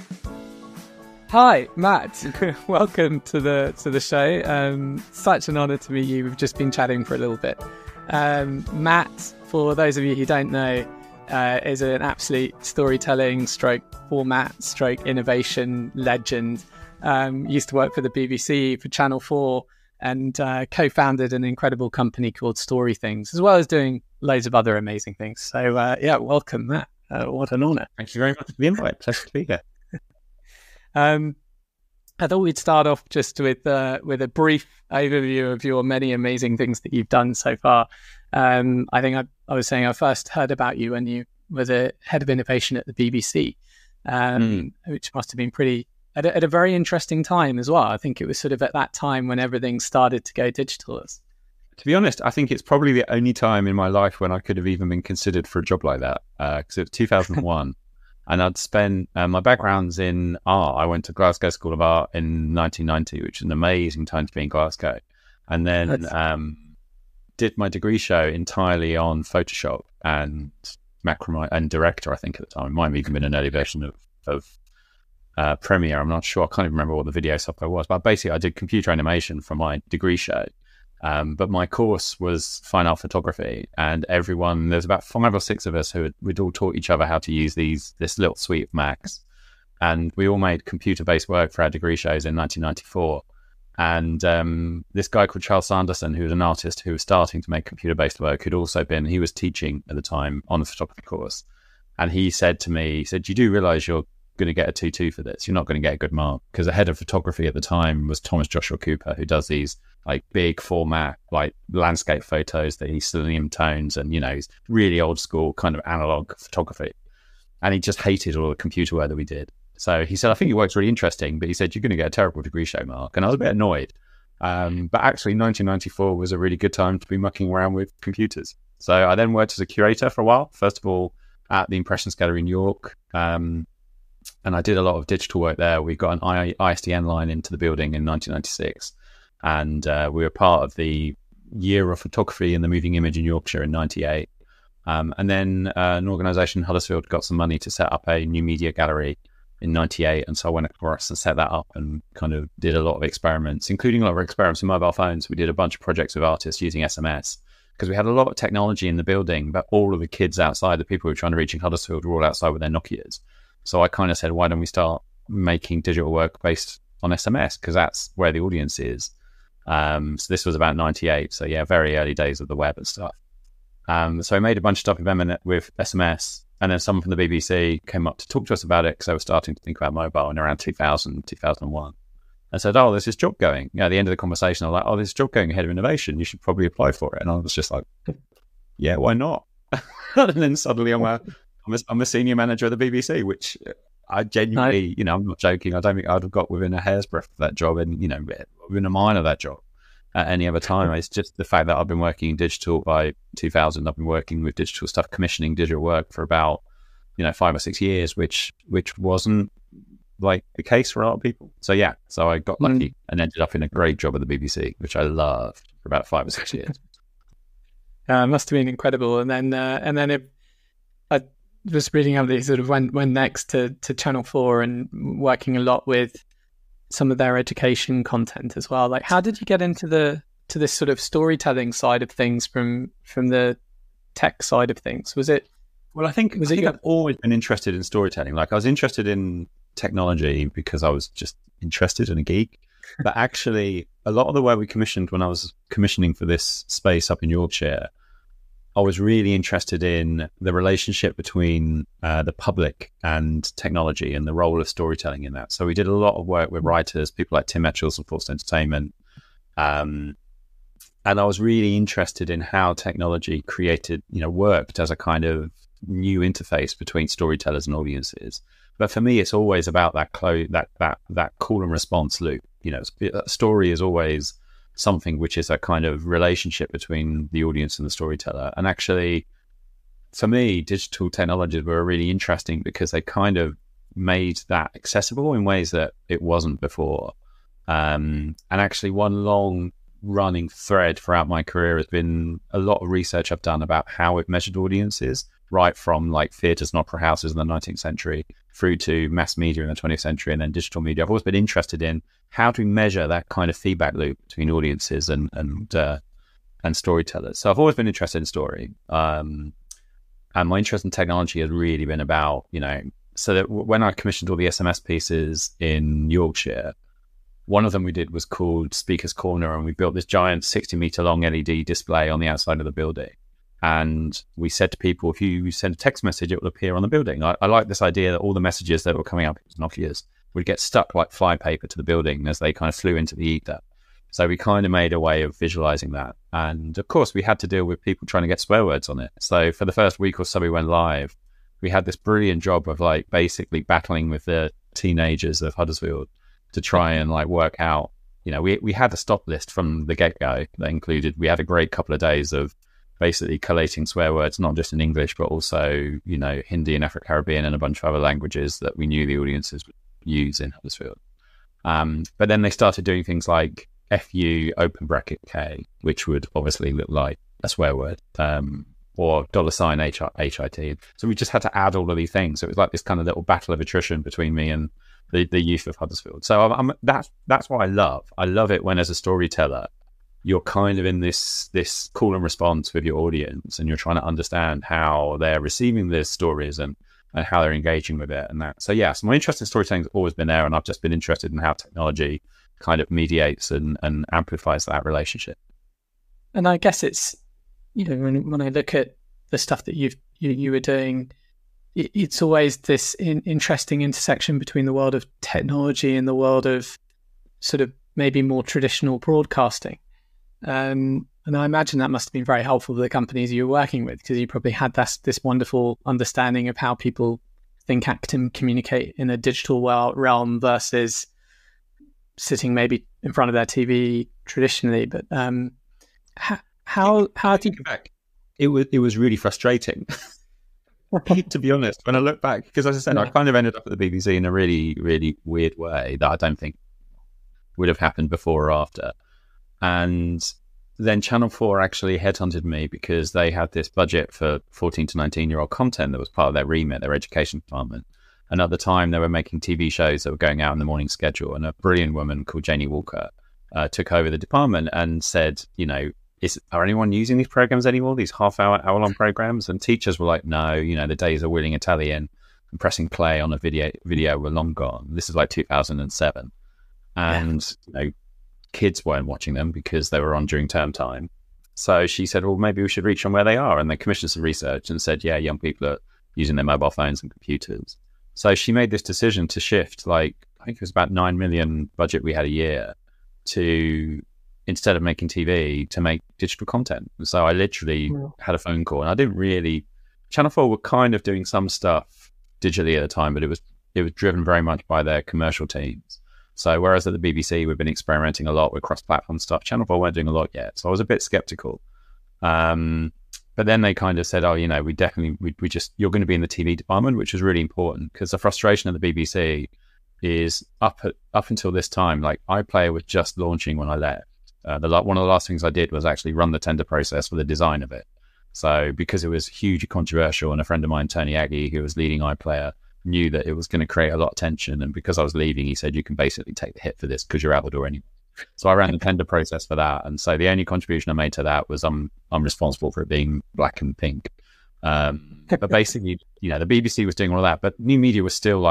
Hi, Matt. Welcome to the show. Such an honour to meet you. We've just been chatting for a little bit. Matt, for those of you who don't know, is an absolute storytelling stroke format stroke innovation legend. Used to work for the BBC, for Channel 4, and co-founded an incredible company called StoryThings, as well as doing loads of other amazing things. So welcome, Matt. What an honour. Thank you very much for the invite. Pleasure to be here. I thought we'd start off just with a brief overview of your many amazing things that you've done so far. I think I was saying I first heard about you when you were the head of innovation at the BBC, which must have been pretty at a very interesting time as well. I think it was sort of at that time when everything started to go digital. To be honest, I think it's probably the only time in my life when I could have even been considered for a job like that, because it was 2001. And I'd spent, my background's in art. I went to Glasgow School of Art in 1990, which is an amazing time to be in Glasgow. And then did my degree show entirely on Photoshop and Macrame and Director, I think, at the time. It might have even been an early version of Premiere. I'm not sure. I can't even remember what the video software was. But basically, I did computer animation for my degree show. But my course was fine art photography, and there's about 5 or 6 of us we'd all taught each other how to use this little suite of Macs, and we all made computer-based work for our degree shows in 1994. And this guy called Charles Sanderson, who was an artist who was starting to make computer-based work, he was teaching at the time on the photography course, and he said to me, you do realise you're going to get a 2-2 for this? You're not going to get a good mark, because the head of photography at the time was Thomas Joshua Cooper, who does these like big format, like landscape photos that he's selenium tones, and he's really old school kind of analog photography. And he just hated all the computer work that we did. So he said, I think your work's really interesting, but he said, you're going to get a terrible degree show mark. And I was a bit annoyed. But actually 1994 was a really good time to be mucking around with computers. So I then worked as a curator for a while, first of all at the Impressions Gallery in York. And I did a lot of digital work there. We got an ISDN line into the building in 1996. And we were part of the Year of Photography and the Moving Image in Yorkshire in 98. And then an organisation in Huddersfield got some money to set up a new media gallery in 98. And so I went across and set that up and kind of did a lot of experiments, including a lot of experiments with mobile phones. We did a bunch of projects with artists using SMS, because we had a lot of technology in the building, but all of the kids outside, the people who were trying to reach in Huddersfield, were all outside with their Nokias. So I kind of said, why don't we start making digital work based on SMS? Because that's where the audience is. So this was about 98. So yeah, very early days of the web and stuff. So I made a bunch of stuff with SMS, and then someone from the BBC came up to talk to us about it, because I was starting to think about mobile in around 2000, 2001. And said, there's this job going. At the end of the conversation, I was like, there's a job going, head of innovation. You should probably apply for it. And I was just like, yeah, why not? And then suddenly I'm a senior manager at the BBC, which I genuinely, I'm not joking. I don't think I'd have got within a hair's breadth of that job, and within a mile of that job at any other time. It's just the fact that I've been working in digital by 2000. I've been working with digital stuff, commissioning digital work for about 5 or 6 years, which wasn't like the case for a lot of people. So I got lucky and ended up in a great job at the BBC, which I loved for about 5 or 6 years. It must have been incredible. And then I was reading how they sort of went next to Channel 4 and working a lot with some of their education content as well. Like, how did you get into this sort of storytelling side of things from the tech side of things? Was it? Well, I think I've always been interested in storytelling. Like, I was interested in technology because I was just interested and a geek. But actually, a lot of the work we commissioned when I was commissioning for this space up in Yorkshire, I was really interested in the relationship between the public and technology and the role of storytelling in that. So we did a lot of work with writers, people like Tim Etchells and Forced Entertainment. And I was really interested in how technology worked as a kind of new interface between storytellers and audiences. But for me, it's always about that call and response loop. A story is always something which is a kind of relationship between the audience and the storyteller. And actually, for me, digital technologies were really interesting because they kind of made that accessible in ways that it wasn't before. And actually, one long running thread throughout my career has been a lot of research I've done about how it measured audiences, right from like theatres and opera houses in the 19th century through to mass media in the 20th century and then digital media. I've always been interested in how to measure that kind of feedback loop between audiences and storytellers. So I've always been interested in story. And my interest in technology has really been about, so that when I commissioned all the SMS pieces in Yorkshire, one of them we did was called Speaker's Corner, and we built this giant 60-meter long LED display on the outside of the building. And we said to people, if you send a text message, it will appear on the building. I like this idea that all the messages that were coming up, Nokia's, would get stuck like flypaper to the building as they kind of flew into the ether. So we kind of made a way of visualizing that. And of course, we had to deal with people trying to get swear words on it. So for the first week or so we went live, we had this brilliant job of like basically battling with the teenagers of Huddersfield to try and like work out, we had a stop list from the get-go that included, we had a great couple of days of basically collating swear words, not just in English, but also, Hindi and Afro-Caribbean and a bunch of other languages that we knew the audiences would use in Huddersfield. But then they started doing things like FU open bracket K, which would obviously look like a swear word, or $HIT. So we just had to add all of these things. So it was like this kind of little battle of attrition between me and the youth of Huddersfield. So that's what I love. I love it when, as a storyteller, you're kind of in this call and response with your audience, and you're trying to understand how they're receiving the stories and how they're engaging with it and that. So yes, my interest in storytelling has always been there, and I've just been interested in how technology kind of mediates and amplifies that relationship. And I guess it's, when I look at the stuff that you were doing, it's always this interesting intersection between the world of technology and the world of sort of maybe more traditional broadcasting. And I imagine that must have been very helpful for the companies you were working with, because you probably had this wonderful understanding of how people think, act, and communicate in a digital realm versus sitting maybe in front of their TV traditionally. But how do you... It was really frustrating. To be honest, when I look back, because as I said, I kind of ended up at the BBC in a really, really weird way that I don't think would have happened before or after. And then Channel 4 actually headhunted me because they had this budget for 14 to 19-year-old content that was part of their remit, their education department. And at the time, they were making TV shows that were going out in the morning schedule. And a brilliant woman called Janie Walker took over the department and said, are anyone using these programs anymore, these hour-long programs? And teachers were like, no, the days of Wheeling Italian and pressing play on a video were long gone. This is like 2007. And, kids weren't watching them because they were on during term time. So she said, well, maybe we should reach on where they are. And they commissioned some research and said, yeah, young people are using their mobile phones and computers. So she made this decision to shift, I think it was about 9 million budget we had a year, to, instead of making TV, to make digital content. So I literally had a phone call, and Channel 4 were kind of doing some stuff digitally at the time, but it was driven very much by their commercial teams. So whereas at the BBC, we've been experimenting a lot with cross-platform stuff, Channel 4 weren't doing a lot yet. So I was a bit skeptical. But then they kind of said, oh, you're going to be in the TV department, which was really important, because the frustration of the BBC is up until this time, iPlayer was just launching when I left. One of the last things I did was actually run the tender process for the design of it. So because it was hugely controversial, and a friend of mine, Tony Aggie, who was leading iPlayer, knew that it was going to create a lot of tension. And because I was leaving, he said, you can basically take the hit for this because you're out the door anyway. So I ran the tender process for that. And so the only contribution I made to that was I'm responsible for it being black and pink. But basically, the BBC was doing all of that, but new media was still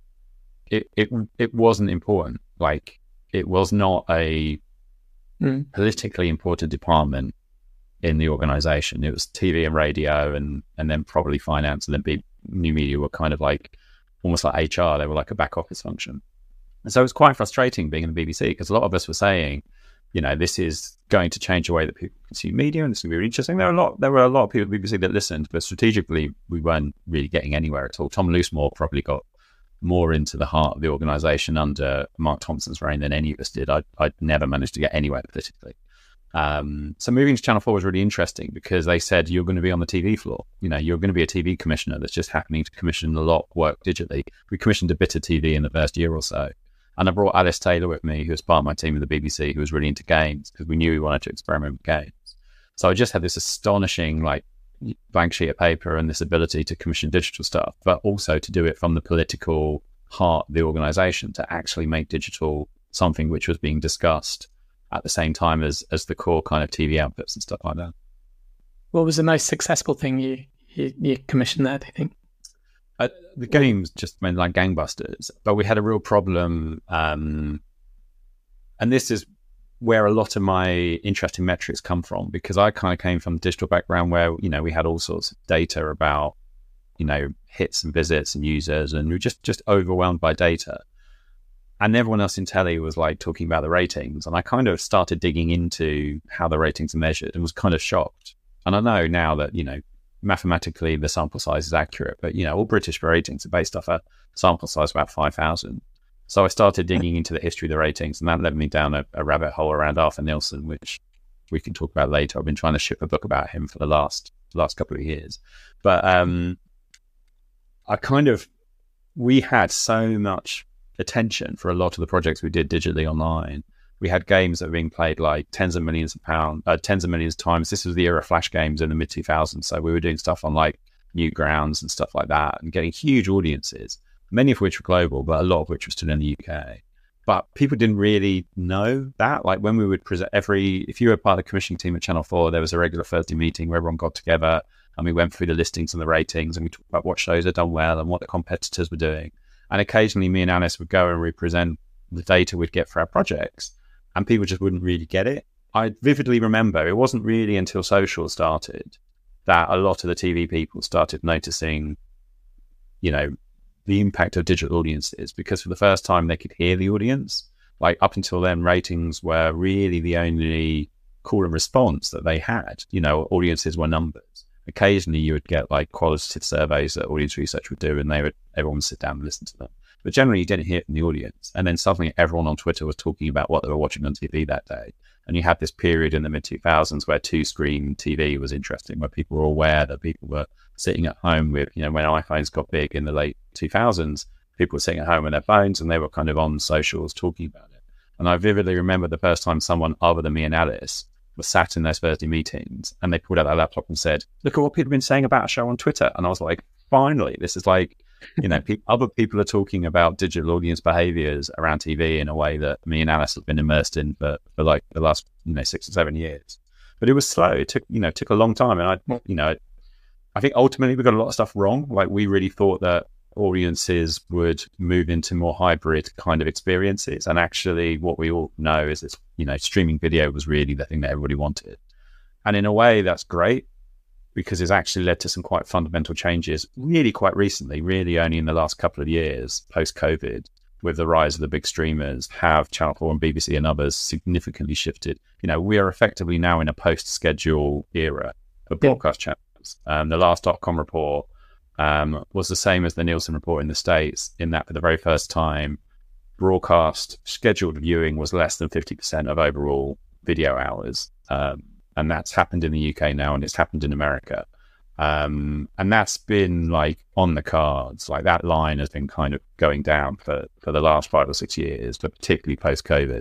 it wasn't important. It was not a politically important department in the organization. It was TV and radio and then probably finance. And then new media were kind of almost like HR. They were like a back office function. And so it was quite frustrating being in the BBC, because a lot of us were saying, this is going to change the way that people consume media, and this will be really interesting. There were a lot of people at the BBC that listened, but strategically, we weren't really getting anywhere at all. Tom Loosemore probably got more into the heart of the organisation under Mark Thompson's reign than any of us did. I'd never managed to get anywhere politically. So moving to Channel 4 was really interesting, because they said, you're going to be on the TV floor. You're going to be a TV commissioner that's just happening to commission a lot of work digitally. We commissioned a bit of TV in the first year or so. And I brought Alice Taylor with me, who was part of my team at the BBC, who was really into games, because we knew we wanted to experiment with games. So I just had this astonishing, blank sheet of paper and this ability to commission digital stuff, but also to do it from the political heart of the organization, to actually make digital something which was being discussed at the same time as the core kind of TV outputs and stuff like that. What was the most successful thing you commissioned there, do you think? The games just went like gangbusters, but we had a real problem. And this is where a lot of my interesting metrics come from, because I kind of came from a digital background where, we had all sorts of data about, hits and visits and users, and we were just overwhelmed by data. And everyone else in telly was like talking about the ratings. And I kind of started digging into how the ratings are measured and was kind of shocked. And I know now that, mathematically the sample size is accurate, but, all British ratings are based off a sample size of about 5,000. So I started digging into the history of the ratings, and that led me down a rabbit hole around Arthur Nielsen, which we can talk about later. I've been trying to ship a book about him for the last couple of years. But we had so much attention for a lot of the projects we did digitally online. We had games that were being played like tens of millions of times. This was the era of flash games in the mid 2000s. So we were doing stuff on like Newgrounds and stuff like that, and getting huge audiences, many of which were global, but a lot of which were still in the UK. But people didn't really know that. Like when we would present if you were part of the commissioning team at Channel 4, there was a regular Thursday meeting where everyone got together and we went through the listings and the ratings, and we talked about what shows had done well and what the competitors were doing. And occasionally me and Alice would go and represent the data we'd get for our projects, and people just wouldn't really get it. I vividly remember it wasn't really until social started that a lot of the TV people started noticing, the impact of digital audiences, because for the first time they could hear the audience. Like up until then, ratings were really the only call and response that they had. Audiences were numbers. Occasionally you would get like qualitative surveys that audience research would do, and everyone would sit down and listen to them. But generally you didn't hear it from the audience. And then suddenly everyone on Twitter was talking about what they were watching on TV that day. And you had this period in the mid 2000s where two-screen TV was interesting, where people were aware that people were sitting at home with, when iPhones got big in the late 2000s, people were sitting at home with their phones and they were kind of on socials talking about it. And I vividly remember the first time someone other than me and Alice was sat in those Thursday meetings and they pulled out their laptop and said, look at what people have been saying about a show on Twitter. And I was like, finally, this is like, other people are talking about digital audience behaviors around TV in a way that me and Alice have been immersed in for like the last, 6 or 7 years. But it was slow. It took a long time. And I think ultimately we got a lot of stuff wrong. Like we really thought that audiences would move into more hybrid kind of experiences. And actually what we all know is that, streaming video was really the thing that everybody wanted. And in a way that's great, because it's actually led to some quite fundamental changes really quite recently, really only in the last couple of years, post-COVID, with the rise of the big streamers, have Channel 4 and BBC and others significantly shifted. We are effectively now in a post-schedule era of broadcast channels. The last .com report was the same as the Nielsen report in the States, in that for the very first time, broadcast scheduled viewing was less than 50% of overall video hours. And that's happened in the UK now, and it's happened in America. And that's been like on the cards. Like that line has been kind of going down for the last 5 or 6 years, but particularly post-COVID,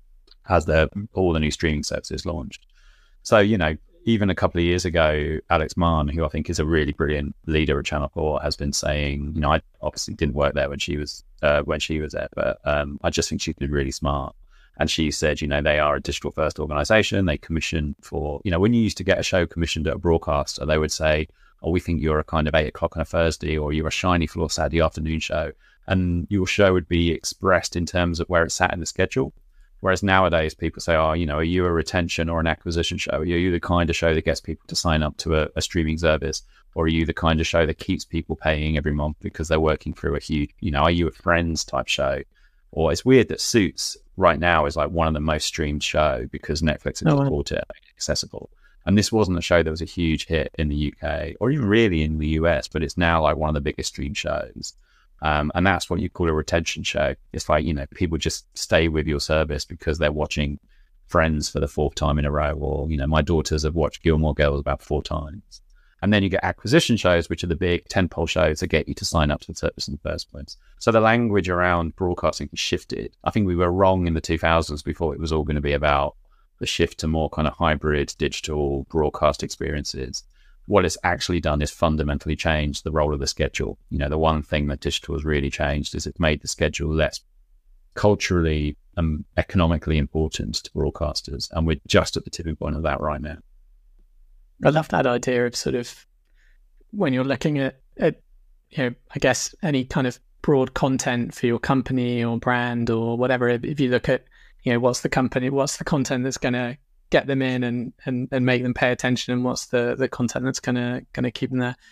as all the new streaming services launched. So, even a couple of years ago, Alex Mann, who I think is a really brilliant leader at Channel 4, has been saying, I obviously didn't work there when she was there, but I just think she's been really smart. And she said, they are a digital first organization. They commission for, when you used to get a show commissioned at a broadcaster, they would say, oh, we think you're a kind of 8 o'clock on a Thursday, or you're a shiny floor Saturday afternoon show. And your show would be expressed in terms of where it's sat in the schedule. Whereas nowadays people say, oh, are you a retention or an acquisition show? Are you the kind of show that gets people to sign up to a streaming service? Or are you the kind of show that keeps people paying every month because they're working through a huge, are you a Friends type show? Or it's weird that Suits right now is like one of the most streamed show because Netflix has bought it accessible. And this wasn't a show that was a huge hit in the UK or even really in the US, but it's now like one of the biggest streamed shows. And that's what you call a retention show. It's like, people just stay with your service because they're watching Friends for the 4th time in a row. Or, my daughters have watched Gilmore Girls about 4 times. And then you get acquisition shows, which are the big tentpole shows that get you to sign up to the service in the first place. So the language around broadcasting has shifted. I think we were wrong in the 2000s before it was all going to be about the shift to more kind of hybrid digital broadcast experiences. what it's actually done is fundamentally change the role of the schedule. The one thing that digital has really changed is it's made the schedule less culturally and economically important to broadcasters. And we're just at the tipping point of that right now. I love that idea of sort of when you're looking at I guess any kind of broad content for your company or brand or whatever. If you look at, what's the content that's going to get them in and make them pay attention, and what's the content that's going to keep them there.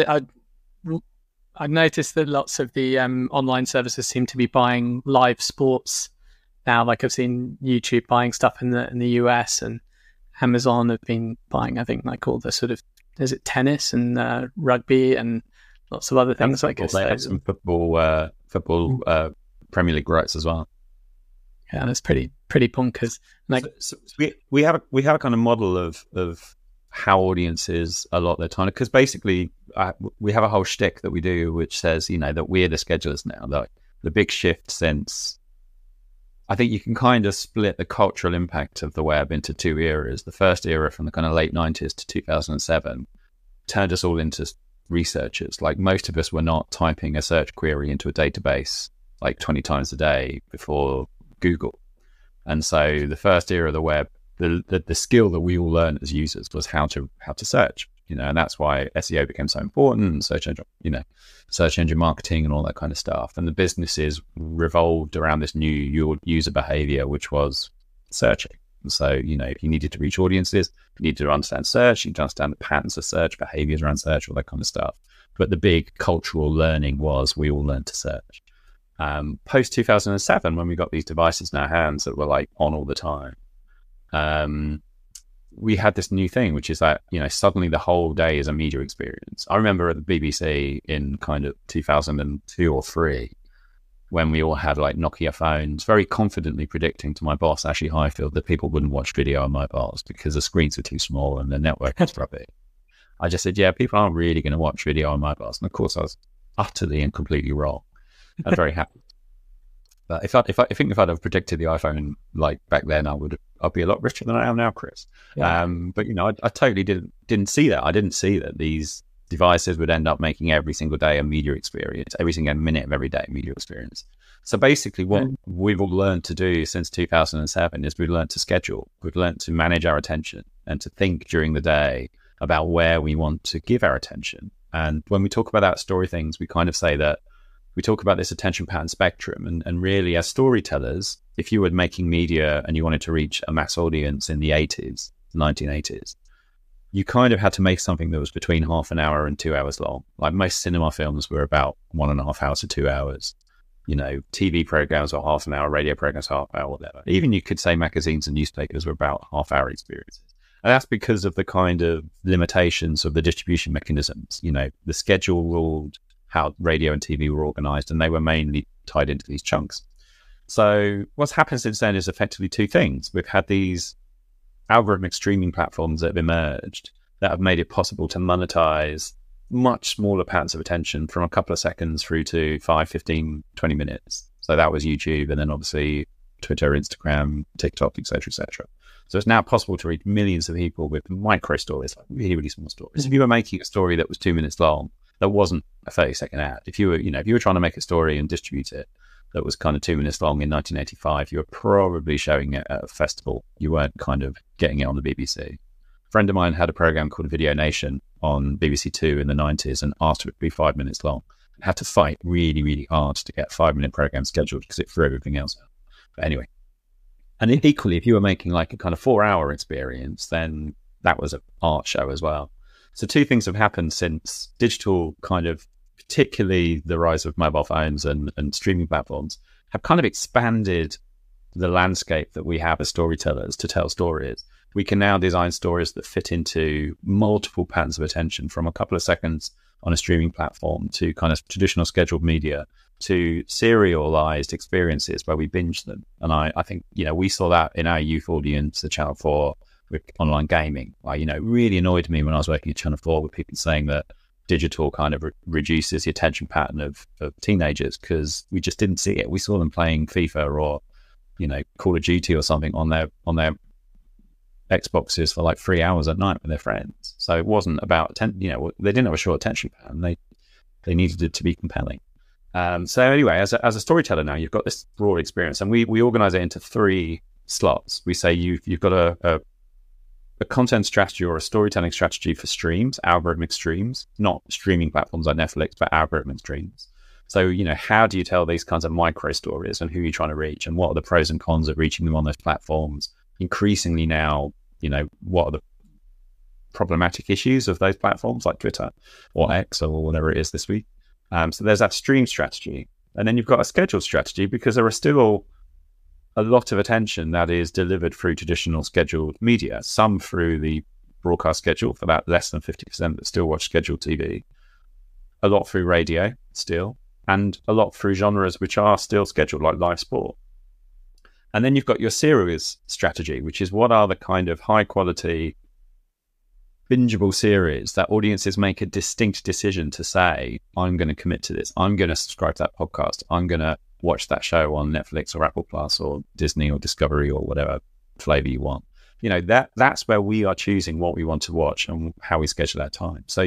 I've noticed that lots of the online services seem to be buying live sports now. Like I've seen YouTube buying stuff in the US, and Amazon have been buying, I think, like all the sort of, is it tennis and rugby and lots of other things. I guess they have some football Premier League rights as well. Yeah, that's pretty bonkers. Like, so we have a kind of model of how audiences allot their time, because basically we have a whole shtick that we do, which says that we're the schedulers now. Like the big shift since, I think you can kind of split the cultural impact of the web into two eras. The first era, from the kind of late 90s to 2007, turned us all into researchers. Like most of us were not typing a search query into a database like 20 times a day before Google. And so the first era of the web, the skill that we all learned as users was how to search, and that's why SEO became so important, search engine marketing and all that kind of stuff. And the businesses revolved around this new user behavior, which was searching. And so, if you needed to reach audiences, you needed to understand search, you need to understand the patterns of search, behaviors around search, all that kind of stuff. But the big cultural learning was we all learned to search. Post 2007, when we got these devices in our hands that were like on all the time, we had this new thing, which is that, suddenly the whole day is a media experience. I remember at the BBC in kind of 2002 or 3, when we all had like Nokia phones, very confidently predicting to my boss, Ashley Highfield, that people wouldn't watch video on mobiles because the screens were too small and the network was rubbish. I just said, yeah, people aren't really going to watch video on mobiles. And of course, I was utterly and completely wrong. I'm very happy. But if I'd have predicted the iPhone like back then, I'd be a lot richer than I am now, Chris. Yeah. But I totally didn't see that. I didn't see that these devices would end up making every single day a media experience, every single minute of every day a media experience. So basically, what we've all learned to do since 2007 is we've learned to schedule, we've learned to manage our attention and to think during the day about where we want to give our attention. And when we talk about that story things, we kind of say that we talk about this attention pattern spectrum, and really as storytellers, if you were making media and you wanted to reach a mass audience in the 1980s, you kind of had to make something that was between half an hour and 2 hours long. Like most cinema films were about 1.5 hours to 2 hours. TV programs were half an hour, radio programs half an hour, whatever. Even you could say magazines and newspapers were about half-hour experiences. And that's because of the kind of limitations of the distribution mechanisms. The schedule ruled how radio and TV were organized, and they were mainly tied into these chunks. So what's happened since then is effectively two things. We've had these algorithmic streaming platforms that have emerged that have made it possible to monetize much smaller patterns of attention from a couple of seconds through to 5, 15, 20 minutes. So that was YouTube, and then obviously Twitter, Instagram, TikTok, etc., etc. So it's now possible to reach millions of people with micro stories, like really, really small stories. If you were making a story that was 2 minutes long, that wasn't a 30-second ad. If you were trying to make a story and distribute it that was kind of 2 minutes long in 1985, you were probably showing it at a festival. You weren't kind of getting it on the BBC. A friend of mine had a program called Video Nation on BBC Two in the 90s and asked it to be 5 minutes long. Had to fight really, really hard to get a 5-minute program scheduled because it threw everything else out. But anyway, and equally, if you were making like a kind of 4-hour experience, then that was an art show as well. So two things have happened since digital, kind of particularly the rise of mobile phones and streaming platforms, have kind of expanded the landscape that we have as storytellers to tell stories. We can now design stories that fit into multiple patterns of attention, from a couple of seconds on a streaming platform to kind of traditional scheduled media to serialized experiences where we binge them. And I think, we saw that in our youth audience, the Channel 4, with online gaming. It really annoyed me when I was working at Channel 4 with people saying that digital kind of reduces the attention pattern of teenagers, because we just didn't see it. We saw them playing FIFA or, Call of Duty or something on their Xboxes for like 3 hours at night with their friends. So it wasn't about they didn't have a short attention span. They needed it to be compelling. So anyway, as a storyteller now, you've got this broad experience, and we organize it into 3 slots. We say you've got a content strategy or a storytelling strategy for streams, algorithmic streams, not streaming platforms like Netflix, but algorithmic streams. So, how do you tell these kinds of micro stories, and who are you trying to reach, and what are the pros and cons of reaching them on those platforms? Increasingly now, what are the problematic issues of those platforms like Twitter or X or whatever it is this week? So there's that stream strategy. And then you've got a scheduled strategy, because there are still a lot of attention that is delivered through traditional scheduled media, some through the broadcast schedule, for that less than 50% that still watch scheduled TV, a lot through radio still, and a lot through genres which are still scheduled, like live sport. And then you've got your series strategy, which is what are the kind of high quality, bingeable series that audiences make a distinct decision to say, I'm going to commit to this. I'm going to subscribe to that podcast. I'm going to watch that show on Netflix or Apple Plus or Disney or Discovery or whatever flavor you want. That's where we are choosing what we want to watch and how we schedule our time. So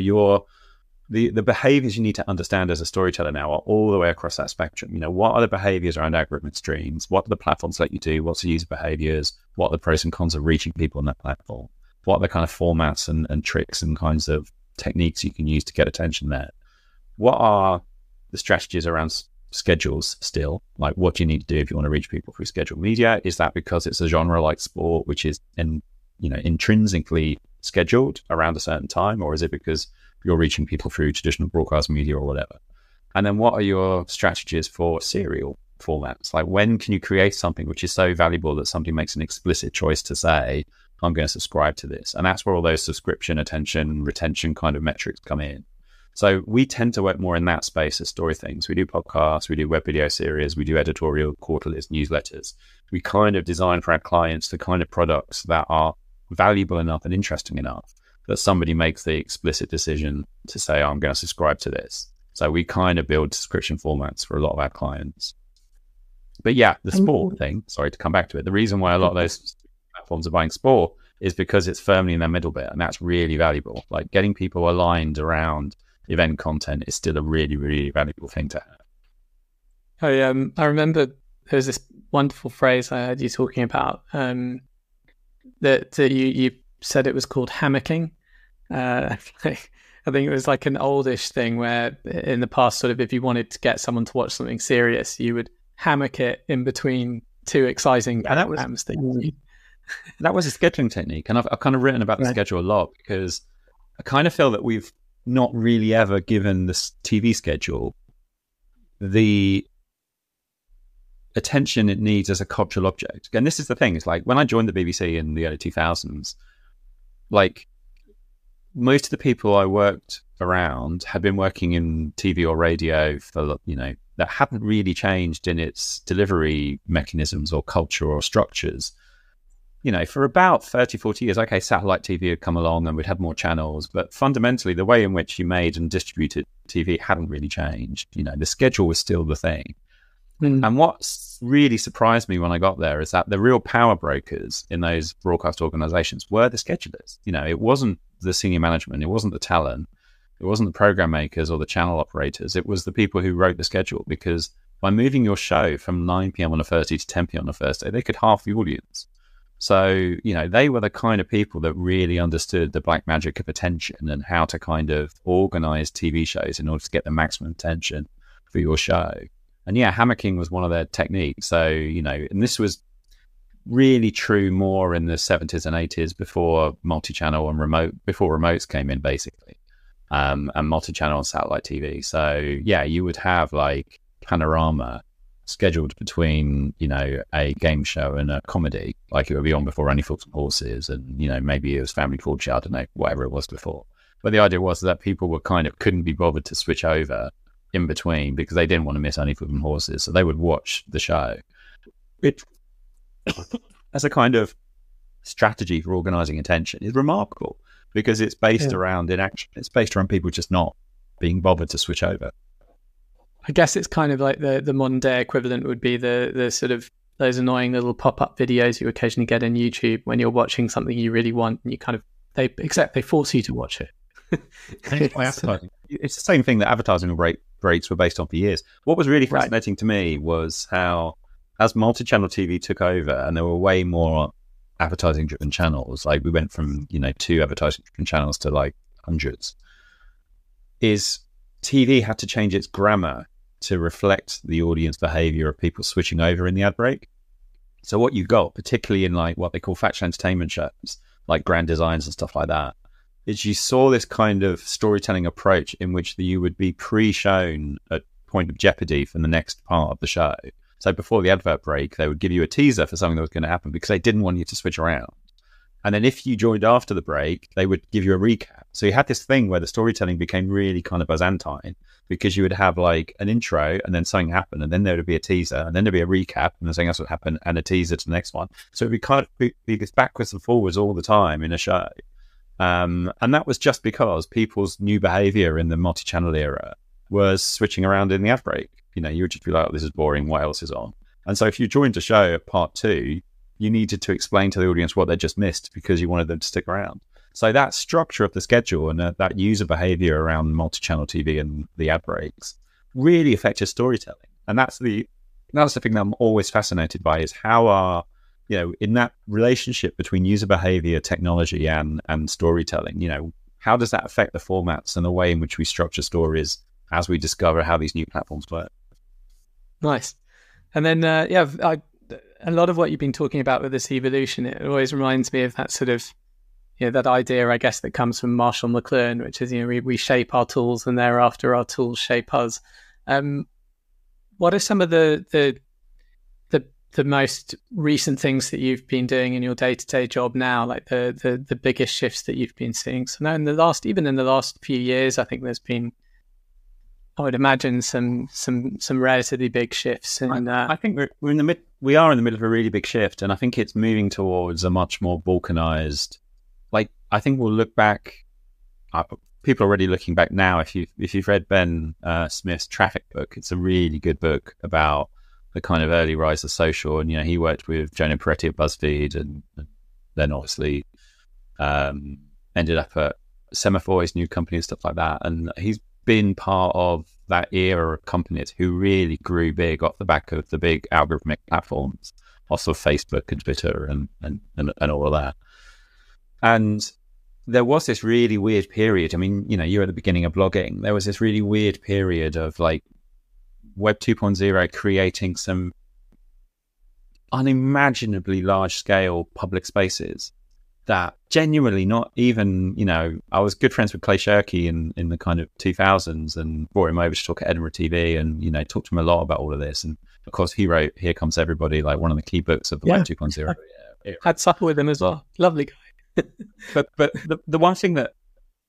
the behaviors you need to understand as a storyteller now are all the way across that spectrum. What are the behaviors around algorithmic streams? What do the platforms let you do? What's the user behaviors? What are the pros and cons of reaching people on that platform? What are the kind of formats and tricks and kinds of techniques you can use to get attention there? What are the strategies around schedules still? Like, what do you need to do if you want to reach people through scheduled media? Is that because it's a genre like sport, which is intrinsically scheduled around a certain time, or is it because you're reaching people through traditional broadcast media or whatever? And then what are your strategies for serial formats? Like, when can you create something which is so valuable that somebody makes an explicit choice to say, I'm going to subscribe to this? And that's where all those subscription, attention, retention kind of metrics come in. So we tend to work more in that space as story things. We do podcasts, we do web video series, we do editorial quarterlies, newsletters. We kind of design for our clients the kind of products that are valuable enough and interesting enough that somebody makes the explicit decision to say, I'm going to subscribe to this. So we kind of build subscription formats for a lot of our clients. But yeah, the sport thing, sorry to come back to it, the reason why a lot of those platforms are buying sport is because it's firmly in their middle bit, and that's really valuable. Like, getting people aligned around event content is still a really, really valuable thing to have. I remember there was this wonderful phrase I heard you talking about, that you said it was called hammocking. I think it was like an oldish thing where in the past, sort of, if you wanted to get someone to watch something serious, you would hammock it in between 2 exciting programs. That was a scheduling technique, and I've kind of written about the schedule a lot, because I kind of feel that we've not really ever given this TV schedule the attention it needs as a cultural object. And this is the thing, it's like, when I joined the BBC in the early 2000s, like, most of the people I worked around had been working in TV or radio for, that hadn't really changed in its delivery mechanisms or culture or structures. For about 30, 40 years, okay, satellite TV had come along and we'd had more channels, but fundamentally the way in which you made and distributed TV hadn't really changed. The schedule was still the thing. And what really surprised me when I got there is that the real power brokers in those broadcast organizations were the schedulers. It wasn't the senior management, it wasn't the talent, it wasn't the program makers or the channel operators, it was the people who wrote the schedule. Because by moving your show from 9 p.m. on a Thursday to 10 p.m. on a Thursday, they could halve the audience. So, they were the kind of people that really understood the black magic of attention and how to kind of organize TV shows in order to get the maximum attention for your show. And yeah, hammocking was one of their techniques. So, and this was really true more in the 70s and 80s before multi-channel and before remotes came in, basically, and multi-channel and satellite TV. So yeah, you would have like Panorama scheduled between, a game show and a comedy, like it would be on before Only Fools and Horses, and, maybe it was Family Fortune, I don't know, whatever it was before. But the idea was that people were couldn't be bothered to switch over in between because they didn't want to miss Only Fools and Horses, so they would watch the show. It, as a kind of strategy for organizing attention, is remarkable because it's based around inaction. It's based around people just not being bothered to switch over. I guess it's kind of like the modern day equivalent would be the sort of those annoying little pop-up videos you occasionally get in YouTube when you're watching something you really want, and you kind of they force you to watch it. It's the same thing that advertising rates were based on for years. What was really fascinating to me was how, as multi-channel TV took over, and there were way more advertising-driven channels, like we went from 2 advertising-driven channels to like hundreds, is TV had to change its grammar to reflect the audience behavior of people switching over in the ad break. So what you got, particularly in like what they call factual entertainment shows, like Grand Designs and stuff like that, is you saw this kind of storytelling approach in which you would be pre-shown at point of jeopardy for the next part of the show. So before the advert break, they would give you a teaser for something that was going to happen because they didn't want you to switch around. And then if you joined after the break, they would give you a recap. So you had this thing where the storytelling became really kind of Byzantine, because you would have like an intro and then something happened, and then there would be a teaser, and then there'd be a recap, and then something else would happen, and a teaser to the next one. So it'd be kind of be this backwards and forwards all the time in a show. And that was just because people's new behavior in the multi-channel era was switching around in the ad break. You would just be like, oh, this is boring, what else is on? And so if you joined a show at part 2, you needed to explain to the audience what they just missed because you wanted them to stick around. So that structure of the schedule and that user behavior around multi-channel TV and the ad breaks really affected storytelling. And that's the thing that I'm always fascinated by, is how are, in that relationship between user behavior, technology and storytelling, how does that affect the formats and the way in which we structure stories as we discover how these new platforms work? Nice. And then, a lot of what you've been talking about with this evolution, it always reminds me of that sort of, that idea, I guess, that comes from Marshall McLuhan, which is, we shape our tools and thereafter our tools shape us. What are some of the most recent things that you've been doing in your day-to-day job now, like the biggest shifts that you've been seeing? So now in the last few years, I think there's been, I would imagine, some relatively big shifts. And I think we are in the middle of a really big shift, and I think it's moving towards a much more balkanized. Like, I think we'll look back. People are already looking back now. If you've read Ben Smith's Traffic book, it's a really good book about the kind of early rise of social. And he worked with Jonah Peretti at BuzzFeed, and then obviously ended up at Semaphore, his new company and stuff like that. And he's been part of that era of companies who really grew big off the back of the big algorithmic platforms, also Facebook and Twitter and all of that. And there was this really weird period. I mean, you're at the beginning of blogging. There was this really weird period of like Web 2.0 creating some unimaginably large scale public spaces that genuinely not even, I was good friends with Clay Shirky in the kind of 2000s and brought him over to talk at Edinburgh TV and, talked to him a lot about all of this. And of course he wrote Here Comes Everybody, like one of the key books of the Web 2.0 era. Had supper with him as well. Lovely guy. but the one thing that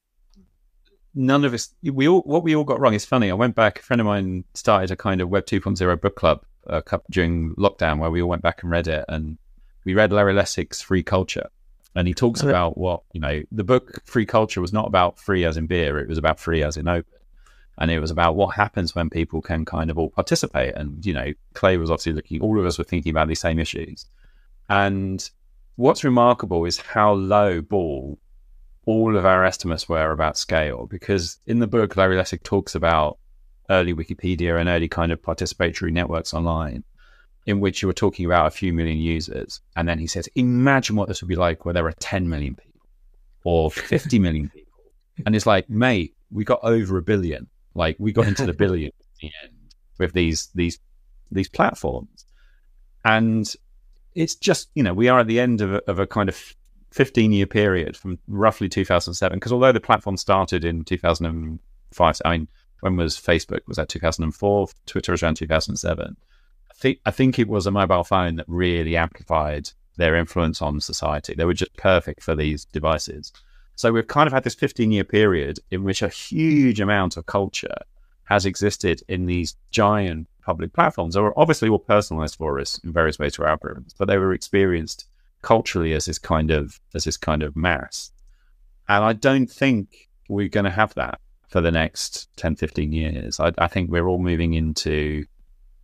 none of us, what we all got wrong is funny. I went back, a friend of mine started a kind of Web 2.0 book club during lockdown where we all went back and read it. And we read Larry Lessig's Free Culture. And he talks about what, the book Free Culture was not about free as in beer. It was about free as in open. And it was about what happens when people can kind of all participate. And, Clay was obviously all of us were thinking about these same issues. And what's remarkable is how low ball all of our estimates were about scale. Because in the book, Larry Lessig talks about early Wikipedia and early kind of participatory networks online, in which you were talking about a few million users. And then he says, imagine what this would be like where there are 10 million people or 50 million people. And it's like, mate, we got over 1 billion. Like we got into the billion at the end with these platforms. And it's just, we are at the end of a kind of 15-year period from roughly 2007. Because although the platform started in 2005, I mean, when was Facebook? Was that 2004? Twitter was around 2007. I think it was a mobile phone that really amplified their influence on society. They were just perfect for these devices. So we've kind of had this 15-year period in which a huge amount of culture has existed in these giant public platforms. They were obviously all personalized for us in various ways to our algorithms, but they were experienced culturally as this kind of mass. And I don't think we're going to have that for the next 10, 15 years. I think we're all moving into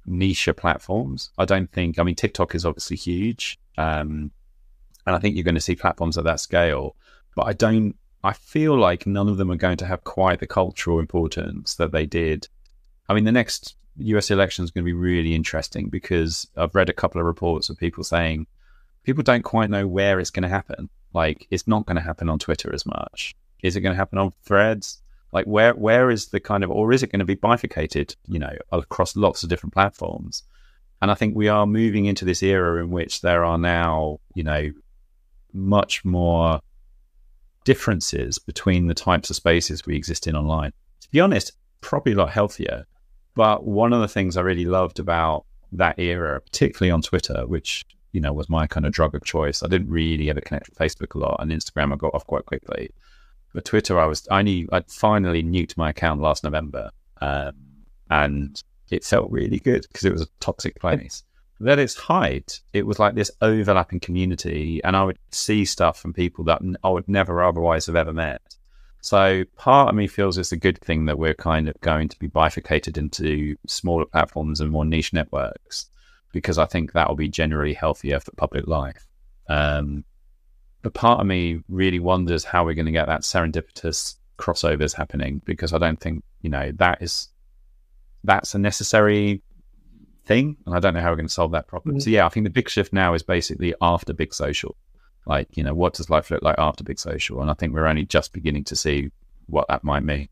niche platforms. I don't think, I mean, TikTok is obviously huge. And I think you're going to see platforms at that scale, but I feel like none of them are going to have quite the cultural importance that they did. I mean, the next US election is going to be really interesting because I've read a couple of reports of people saying people don't quite know where it's going to happen. Like, it's not going to happen on Twitter as much. Is it going to happen on Threads? Like, where is the kind of, or is it going to be bifurcated, across lots of different platforms? And I think we are moving into this era in which there are now, much more differences between the types of spaces we exist in online. To be honest, probably a lot healthier. But one of the things I really loved about that era, particularly on Twitter, which, was my kind of drug of choice. I didn't really ever connect with Facebook a lot, and Instagram I got off quite quickly. But Twitter, I'd finally nuked my account last November. And it felt really good because it was a toxic place. But at its height, it was like this overlapping community, and I would see stuff from people that I would never otherwise have ever met. So part of me feels it's a good thing that we're kind of going to be bifurcated into smaller platforms and more niche networks, because I think that will be generally healthier for public life. But part of me really wonders how we're going to get that serendipitous crossovers happening, because I don't think, that's a necessary thing, and I don't know how we're going to solve that problem. So yeah, I think the big shift now is basically after big social. Like, what does life look like after big social? And I think we're only just beginning to see what that might mean.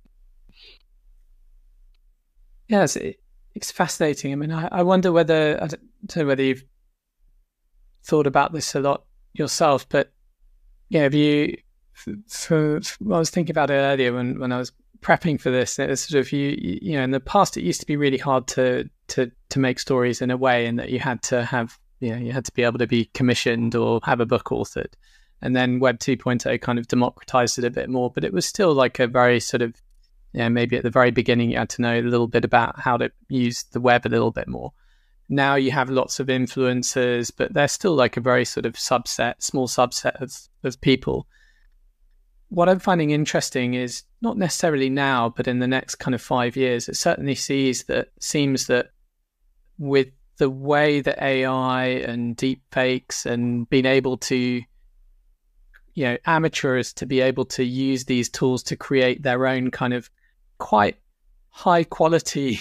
Yeah, it's fascinating. I mean, I wonder I don't know whether you've thought about this a lot yourself, but yeah, I was thinking about it earlier when I was prepping for this. It was sort of in the past it used to be really hard to make stories in a way, in that you had to have you had to be able to be commissioned or have a book authored, and then Web 2.0 kind of democratized it a bit more. But it was still like a very sort of maybe at the very beginning you had to know a little bit about how to use the web a little bit more. Now you have lots of influencers, but they're still like a very sort of small subset of people. What I'm finding interesting is not necessarily now, but in the next kind of 5 years, it certainly seems that with the way that AI and deep fakes and being able to, amateurs to be able to use these tools to create their own kind of quite high quality,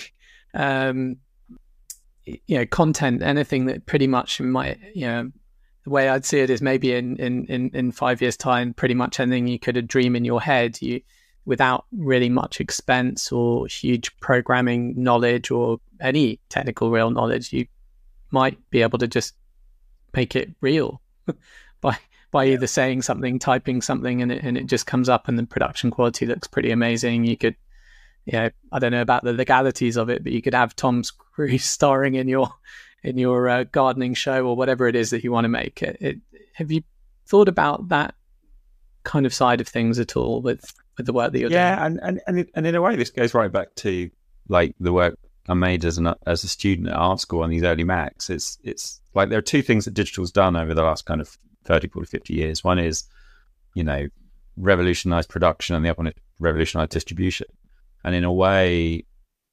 content, anything that pretty much might, the way I'd see it is maybe in 5 years' time, pretty much anything you could dream in your head, without really much expense or huge programming knowledge or any technical real knowledge, you might be able to just make it real by either saying something, typing something, and it just comes up, and the production quality looks pretty amazing. You could, I don't know about the legalities of it, but you could have Tom Cruise starring in your gardening show or whatever it is that you want to make. Have you thought about that kind of side of things at all with the work that you're doing? Yeah, and in a way, this goes right back to like the work I made as a student at art school on these early Macs. It's like there are two things that digital's done over the last kind of 30, 40, 50 years. One is, revolutionized production, and the other one is revolutionized distribution. And in a way,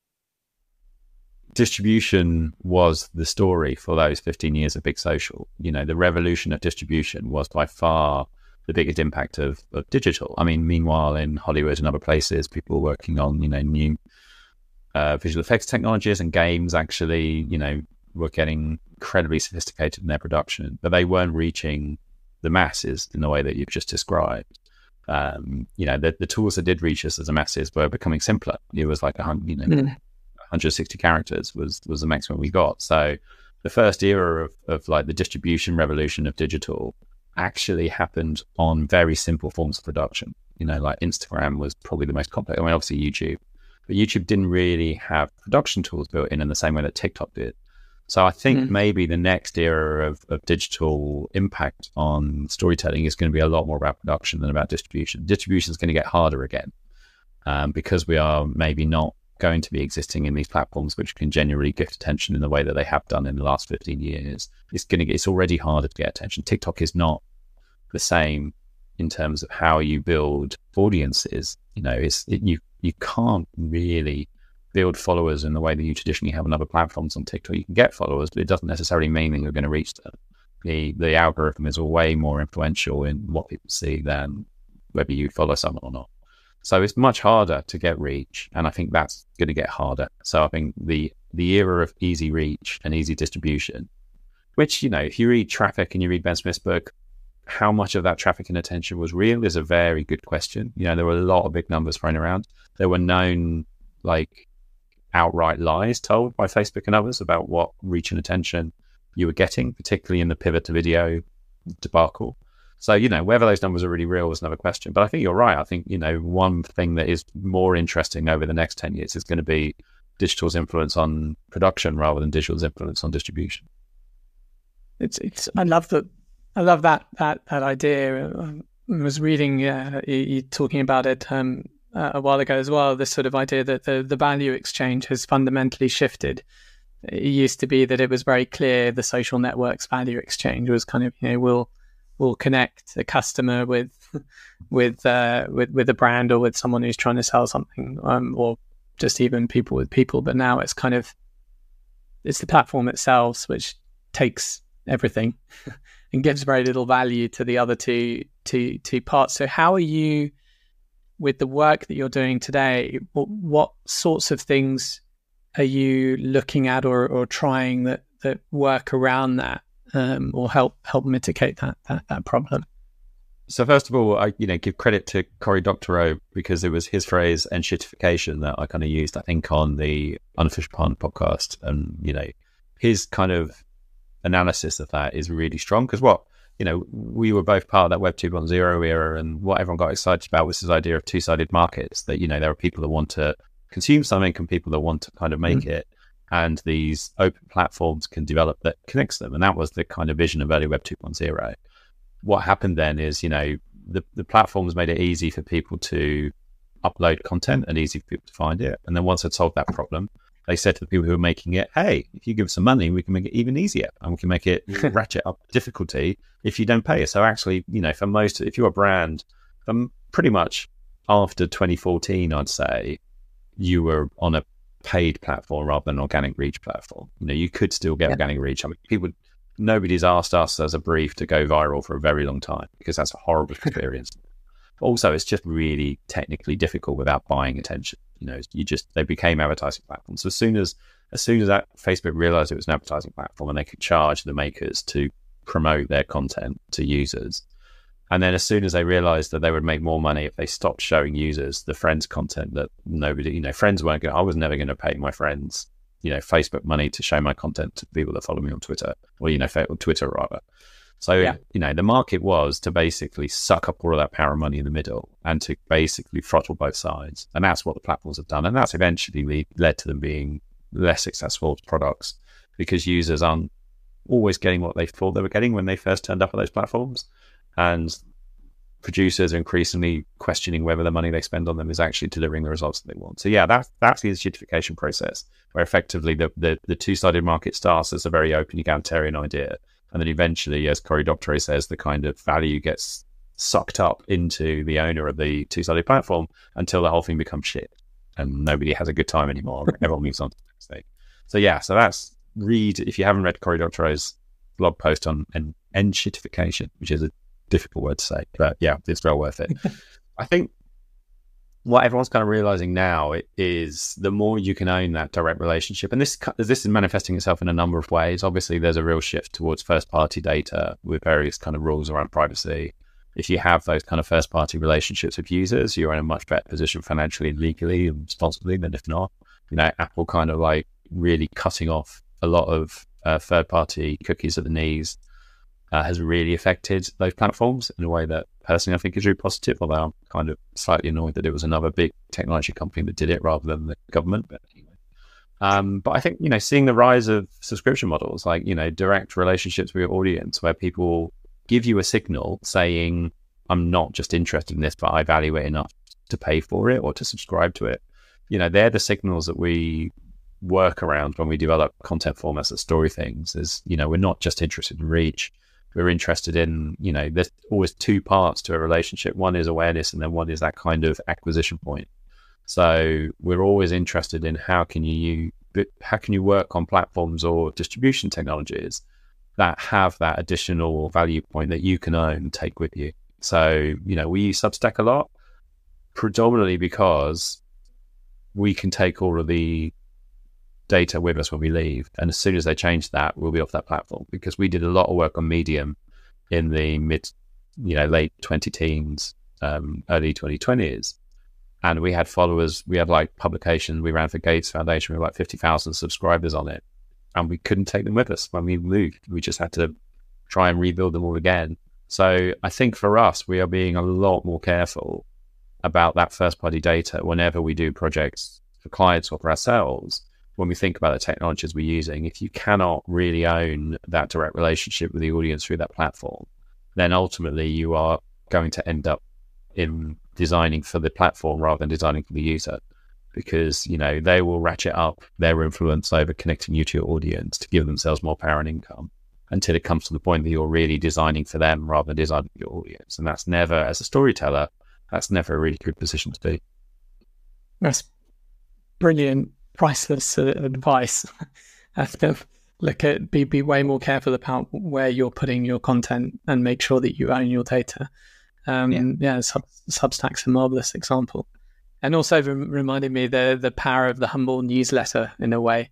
distribution was the story for those 15 years of big social. The revolution of distribution was by far the biggest impact of digital. I mean, meanwhile, in Hollywood and other places, people were working on, new visual effects technologies, and games actually, were getting incredibly sophisticated in their production, but they weren't reaching the masses in the way that you've just described. The tools that did reach us as the masses were becoming simpler. It was like 160 characters was the maximum we got. So the first era of like the distribution revolution of digital actually happened on very simple forms of production. Like Instagram was probably the most complex. I mean, obviously YouTube, but YouTube didn't really have production tools built in the same way that TikTok did. So I think maybe the next era of digital impact on storytelling is going to be a lot more about production than about distribution. Distribution is going to get harder again, because we are maybe not going to be existing in these platforms which can genuinely gift attention in the way that they have done in the last 15 years. It's already harder to get attention. TikTok is not the same in terms of how you build audiences. You can't really build followers in the way that you traditionally have on other platforms. On TikTok, you can get followers, but it doesn't necessarily mean that you're going to reach them. The algorithm is way more influential in what people see than whether you follow someone or not. So it's much harder to get reach, and I think that's going to get harder. So I think the era of easy reach and easy distribution, which, if you read Traffic and you read Ben Smith's book, how much of that traffic and attention was real is a very good question. There were a lot of big numbers thrown around. There were known outright lies told by Facebook and others about what reach and attention you were getting, particularly in the pivot to video debacle. So, whether those numbers are really real is another question. But I think you're right. I think, one thing that is more interesting over the next 10 years is going to be digital's influence on production rather than digital's influence on distribution. I love that idea. I was reading you talking about it a while ago as well, this sort of idea that the value exchange has fundamentally shifted. It used to be that it was very clear the social networks value exchange was kind of, we'll connect a customer with a brand or with someone who's trying to sell something, or just even people with people. But now it's it's the platform itself which takes everything and gives very little value to the other two parts. So how are you, with the work that you're doing today, what sorts of things are you looking at or trying that work around that, or help mitigate that problem? So first of all, I give credit to Cory Doctorow, because it was his phrase "enshittification" that I kind of used, I think, on the Unofficial Partner podcast, and his kind of analysis of that is really strong, because we were both part of that Web 2.0 era, and what everyone got excited about was this idea of two-sided markets, that there are people that want to consume something and people that want to kind of make it, and these open platforms can develop that connects them. And that was the kind of vision of early Web 2.0. What happened then is, the platforms made it easy for people to upload content and easy for people to find it. And then once they'd solved that problem, they said to the people who were making it, hey, if you give us some money, we can make it even easier, and we can make it ratchet up difficulty if you don't pay us. So actually, if you're a brand, pretty much after 2014, I'd say, you were on a paid platform rather than an organic reach platform. You could still get organic reach. I mean, nobody's asked us as a brief to go viral for a very long time, because that's a horrible experience. Also, it's just really technically difficult without buying attention. They became advertising platforms. So as soon as that Facebook realized it was an advertising platform and they could charge the makers to promote their content to users, and then as soon as they realized that they would make more money if they stopped showing users the friends content that nobody, friends weren't going, I was never going to pay my friends, Facebook money to show my content to people that follow me on Twitter, or, Twitter rather. So, the market was to basically suck up all of that power and money in the middle and to basically throttle both sides. And that's what the platforms have done. And that's eventually led to them being less successful as products, because users aren't always getting what they thought they were getting when they first turned up on those platforms. And producers are increasingly questioning whether the money they spend on them is actually delivering the results that they want. So that's the enshittification process, where effectively the two-sided market starts as a very open egalitarian idea. And then eventually, as Cory Doctorow says, the kind of value gets sucked up into the owner of the two-sided platform until the whole thing becomes shit and nobody has a good time anymore. Everyone moves on to the next thing. So that's if you haven't read Cory Doctorow's blog post on enshittification, which is a difficult word to say, but it's well worth it. I think what everyone's kind of realizing now is the more you can own that direct relationship, and this is manifesting itself in a number of ways. Obviously, there's a real shift towards first-party data with various kind of rules around privacy. If you have those kind of first-party relationships with users, you're in a much better position financially and legally and responsibly than if not. Apple kind of really cutting off a lot of third-party cookies at the knees has really affected those platforms in a way that personally I think is really positive, although I'm kind of slightly annoyed that it was another big technology company that did it rather than the government. But anyway, but I think, seeing the rise of subscription models, direct relationships with your audience, where people give you a signal saying, I'm not just interested in this, but I value it enough to pay for it or to subscribe to it. They're the signals that we work around when we develop content formats that story things. We're not just interested in reach. We're interested in, there's always two parts to a relationship. One is awareness, and then one is that kind of acquisition point. So we're always interested in how can you work on platforms or distribution technologies that have that additional value point that you can own and take with you. So, we use Substack a lot, predominantly because we can take all of the data with us when we leave. And as soon as they change that, we'll be off that platform, because we did a lot of work on Medium in the late 20-teens, early 2020s. And we had followers, we had like publications, we ran for Gates Foundation, we had like 50,000 subscribers on it. And we couldn't take them with us when we moved. We just had to try and rebuild them all again. So I think for us, we are being a lot more careful about that first party data whenever we do projects for clients or for ourselves. When we think about the technologies we're using, if you cannot really own that direct relationship with the audience through that platform, then ultimately you are going to end up in designing for the platform rather than designing for the user, because they will ratchet up their influence over connecting you to your audience to give themselves more power and income, until it comes to the point that you're really designing for them rather than designing for your audience. And that's never, as a storyteller, that's never a really good position to be. That's brilliant, priceless advice. Be way more careful about where you're putting your content and make sure that you own your data. Substack's a marvelous example, and also reminded me the power of the humble newsletter in a way,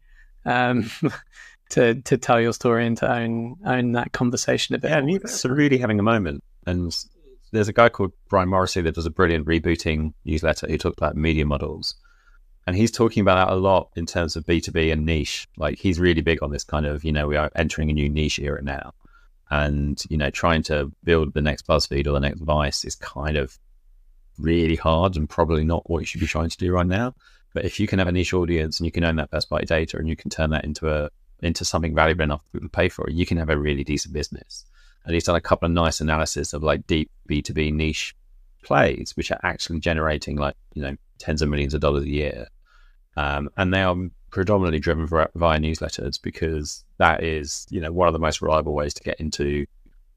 to tell your story and to own that conversation a bit. Yeah, it's really having a moment. And there's a guy called Brian Morrissey that does a brilliant rebooting newsletter who talks about media models. And he's talking about that a lot in terms of B2B and niche. Like, he's really big on this kind of, we are entering a new niche era now. And, trying to build the next BuzzFeed or the next Vice is kind of really hard and probably not what you should be trying to do right now. But if you can have a niche audience and you can own that first party data and you can turn that into something valuable enough for people to pay for it, you can have a really decent business. And he's done a couple of nice analysis of like deep B2B niche plays, which are actually generating tens of millions of dollars a year. And they are predominantly driven via newsletters, because that is, one of the most reliable ways to get into,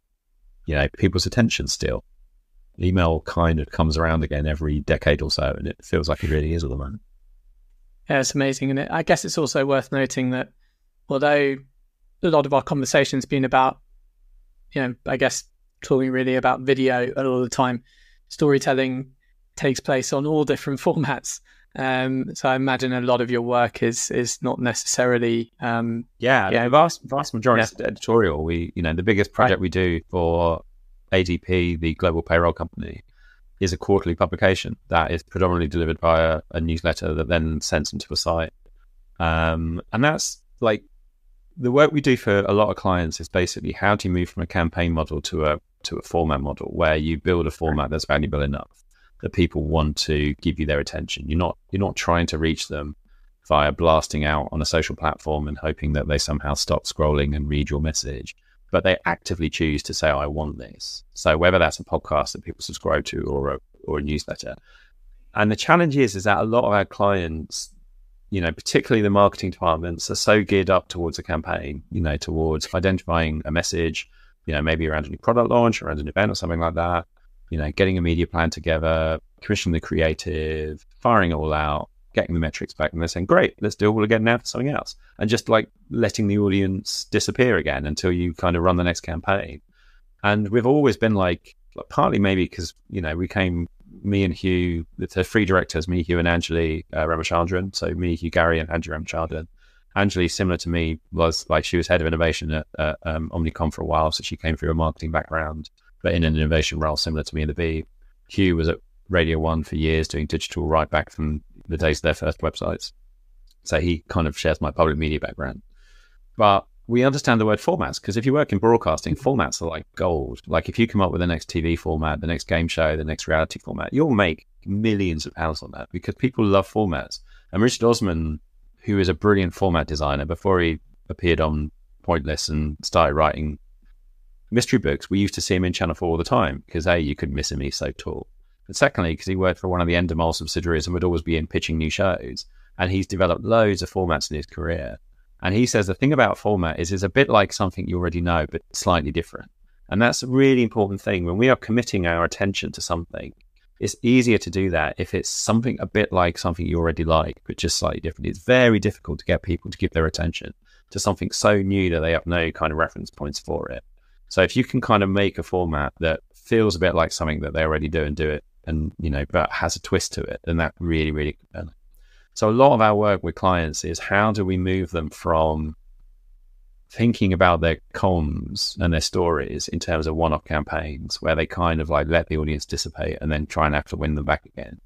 people's attention still. Email kind of comes around again every decade or so, and it feels like it really is at the moment. Yeah, it's amazing. And I guess it's also worth noting that although a lot of our conversation's been about, I guess talking really about video a lot of the time, storytelling takes place on all different formats. So I imagine a lot of your work is not necessarily the vast majority is editorial. We the biggest project we do for ADP, the global payroll company, is a quarterly publication that is predominantly delivered by a newsletter that then sends them to a site. And that's like the work we do for a lot of clients is basically how do you move from a campaign model to a format model where you build a format that's valuable enough that people want to give you their attention. You're not trying to reach them via blasting out on a social platform and hoping that they somehow stop scrolling and read your message, but they actively choose to say, I want this. So whether that's a podcast that people subscribe to or a newsletter. And the challenge is that a lot of our clients, particularly the marketing departments, are so geared up towards a campaign, towards identifying a message, maybe around a new product launch, around an event or something like that, getting a media plan together, commissioning the creative, firing it all out, getting the metrics back, and they're saying, great, let's do it all again now for something else. And just like letting the audience disappear again until you kind of run the next campaign. And we've always been like partly maybe because, me and Hugh, the three directors, me, Hugh and Anjali Ramachandran. So me, Hugh Gary and Andrew Ramachandran. Anjali, similar to me, was like, she was head of innovation at Omnicom for a while. So she came through a marketing background, but in an innovation role similar to me in the B. Hugh was at Radio 1 for years doing digital right back from the days of their first websites. So he kind of shares my public media background. But we understand the word formats, because if you work in broadcasting, formats are like gold. Like if you come up with the next TV format, the next game show, the next reality format, you'll make millions of pounds on that because people love formats. And Richard Osman, who is a brilliant format designer, before he appeared on Pointless and started writing mystery books, we used to see him in Channel 4 all the time because A, you couldn't miss him, he's so tall. But secondly, because he worked for one of the Endemol subsidiaries and would always be in pitching new shows. And he's developed loads of formats in his career. And he says the thing about format is it's a bit like something you already know, but slightly different. And that's a really important thing. When we are committing our attention to something, it's easier to do that if it's something a bit like something you already like, but just slightly different. It's very difficult to get people to give their attention to something so new that they have no kind of reference points for it. So if you can kind of make a format that feels a bit like something that they already do it, and, you know, but has a twist to it, then that really, really compelling. So a lot of our work with clients is how do we move them from thinking about their comms and their stories in terms of one-off campaigns where they kind of like let the audience dissipate and then try and have to win them back again,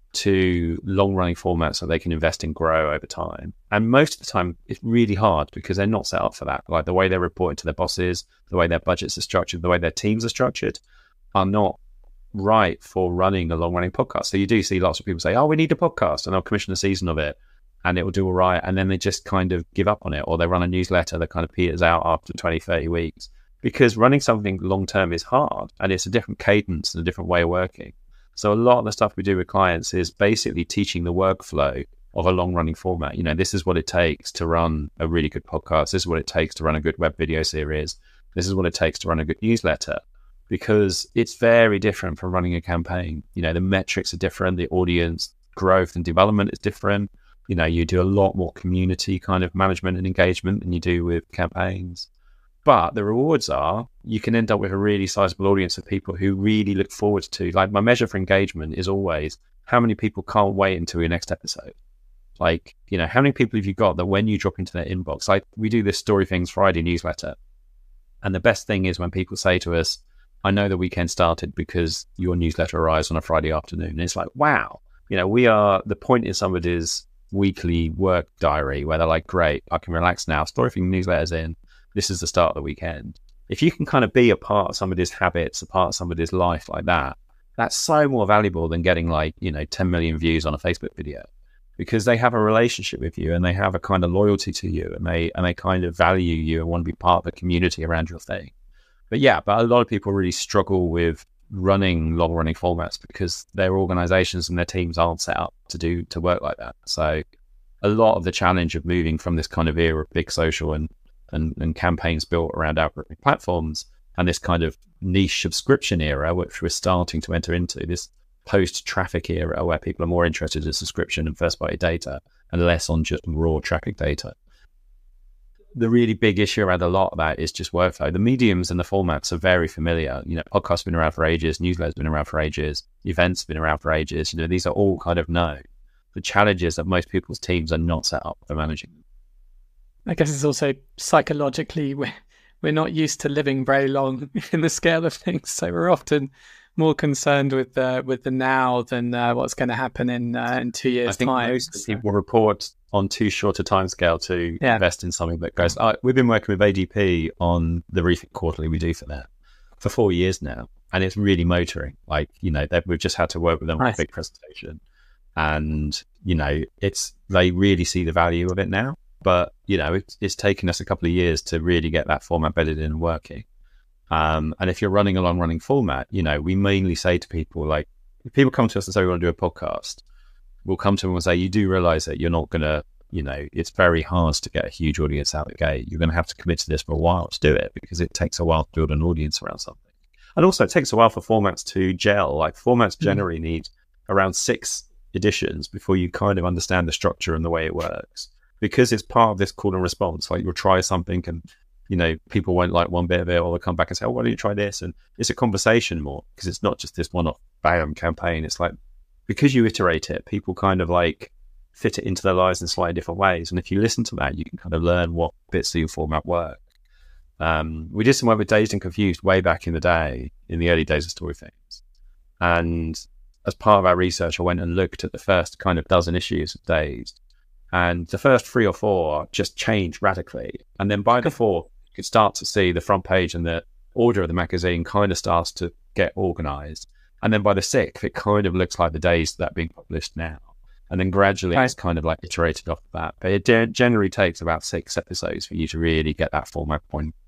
to long-running formats that they can invest in, grow over time. And most of the time it's really hard because they're not set up for that. Like the way they're reporting to their bosses, the way their budgets are structured, the way their teams are structured are not right for running a long-running podcast. So you do see lots of people say, oh, we need a podcast, and they'll commission a season of it and it will do all right. And then they just kind of give up on it, or they run a newsletter that kind of peters out after 20, 30 weeks, because running something long-term is hard and it's a different cadence and a different way of working. So a lot of the stuff we do with clients is basically teaching the workflow of a long-running format. You know, this is what it takes to run a really good podcast. This is what it takes to run a good web video series. This is what it takes to run a good newsletter, because it's very different from running a campaign. You know, the metrics are different. The audience growth and development is different. You know, you do a lot more community kind of management and engagement than you do with campaigns. But the rewards are you can end up with a really sizable audience of people who really look forward to, like, my measure for engagement is always how many people can't wait until your next episode. Like, you know, how many people have you got that when you drop into their inbox, like we do this Story Things Friday newsletter. And the best thing is when people say to us, I know the weekend started because your newsletter arrives on a Friday afternoon. And it's like, wow, you know, we are the point in somebody's weekly work diary where they're like, great, I can relax now. Story Things newsletter's in. This is the start of the weekend. If you can kind of be a part of somebody's habits, a part of somebody's life like that, that's so more valuable than getting like, you know, 10 million views on a Facebook video, because they have a relationship with you and they have a kind of loyalty to you, and they kind of value you and want to be part of the community around your thing. But a lot of people really struggle with running long running formats because their organizations and their teams aren't set up to work like that. So a lot of the challenge of moving from this kind of era of big social and campaigns built around algorithmic platforms and this kind of niche subscription era, which we're starting to enter into, this post-traffic era where people are more interested in subscription and first-party data and less on just raw traffic data. The really big issue around a lot of that is just workflow. The mediums and the formats are very familiar. You know, podcasts have been around for ages, newsletters have been around for ages, events have been around for ages. You know, these are all kind of known. The challenge is that most people's teams are not set up for managing them. I guess it's also psychologically we're not used to living very long in the scale of things, so we're often more concerned with the now than what's going to happen in 2 years' time. I think most people report on too short a timescale to invest in something that goes. We've been working with ADP on the Rethink Quarterly we do for that for 4 years now, and it's really motoring. Like, you know, we've just had to work with them on a big presentation, and you know, they really see the value of it now. But, you know, it's taken us a couple of years to really get that format bedded in and working. And if you're running a long-running format, you know, we mainly say to people, like, if people come to us and say we want to do a podcast, we'll come to them and say, you do realize that you're not going to, you know, it's very hard to get a huge audience out the gate. You're going to have to commit to this for a while to do it, because it takes a while to build an audience around something. And also it takes a while for formats to gel. Like, formats generally need around 6 editions before you kind of understand the structure and the way it works. Because it's part of this call and response. Like, you'll try something and, you know, people won't like one bit of it, or they'll come back and say, oh, why don't you try this? And it's a conversation more, because it's not just this one-off bam campaign. It's like, because you iterate it, people kind of like fit it into their lives in slightly different ways. And if you listen to that, you can kind of learn what bits of your format work. We did some work with Dazed and Confused way back in the day, in the early days of Story Things. And as part of our research, I went and looked at the first kind of dozen issues of Dazed. And the first 3 or 4 just changed radically. And then by the 4th, you could start to see the front page and the order of the magazine kind of starts to get organized. And then by the 6th, it kind of looks like the days that are being published now. And then gradually it's kind of like iterated off of that. But it generally takes about 6 episodes for you to really get that format